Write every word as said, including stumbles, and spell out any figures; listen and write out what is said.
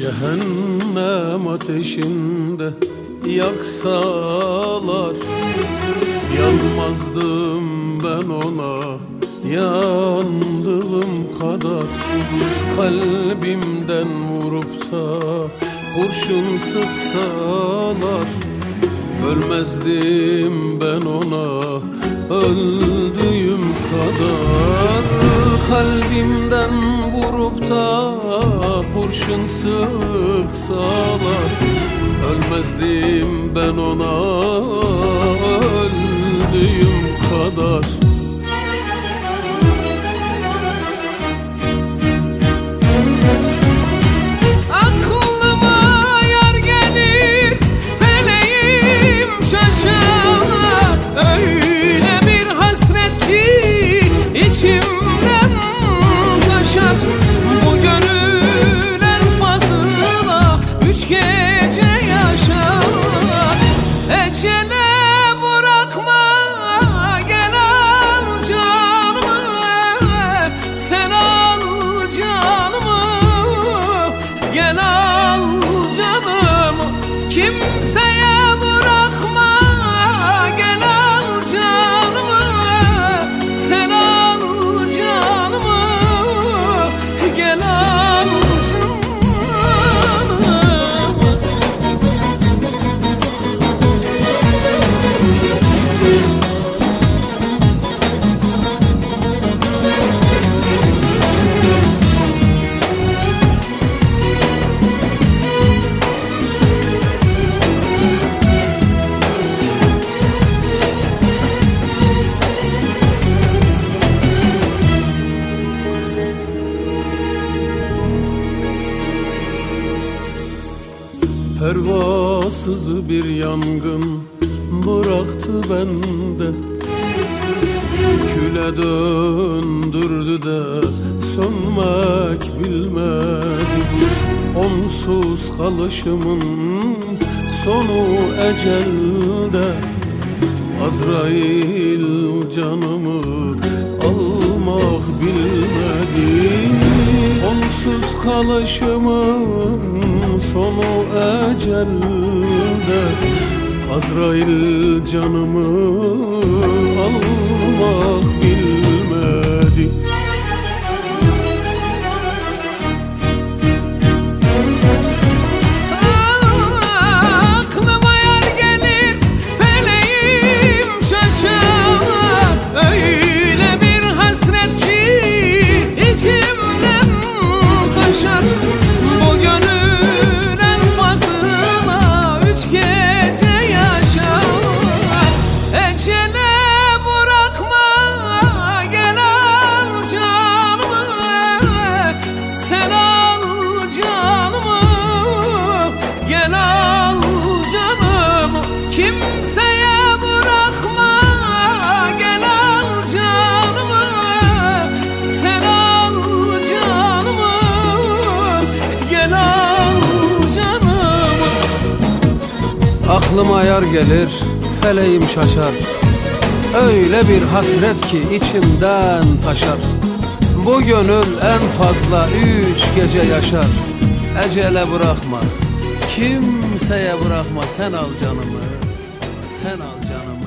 Cehennem ateşinde yaksalar yanmazdım ben ona, yandığım kadar. Kalbimden vurup da kurşun sıksalar ölmezdim ben ona, öldüğüm kadar. Kalbimden vurup da kurşun sıksalar ölmezdim ben ona, öldüğüm kadar. Kimseye bırakma, gel al canımı. Sen al canımı, gel al canımı. Pervasız bir yangın bıraktı bende, küle döndürdü de sönmek bilmedi. Onsuz kalışımın sonu ecelde, Azrail canımı almak bilmedi. Onsuz kalışımın sonu ecelde, Azrail canımı almak bilmedi. Aklıma yer gelir, feleğim şaşar. Öyle bir hasret ki içimden taşar. Bu gönül en fazla üç gece yaşar. Ecele bırakma, gel al canımı. Sen al canımı, gel al canımı. Kimseye bırakma, gel al canımı. Sen al canımı, gel al canımı. Aklıma yar gelir, feleğim şaşar. Öyle bir hasret ki içimden taşar. Bu gönül en fazla üç gece yaşar. Ecele bırakma, kimseye bırakma. Sen al canımı, sen al canımı.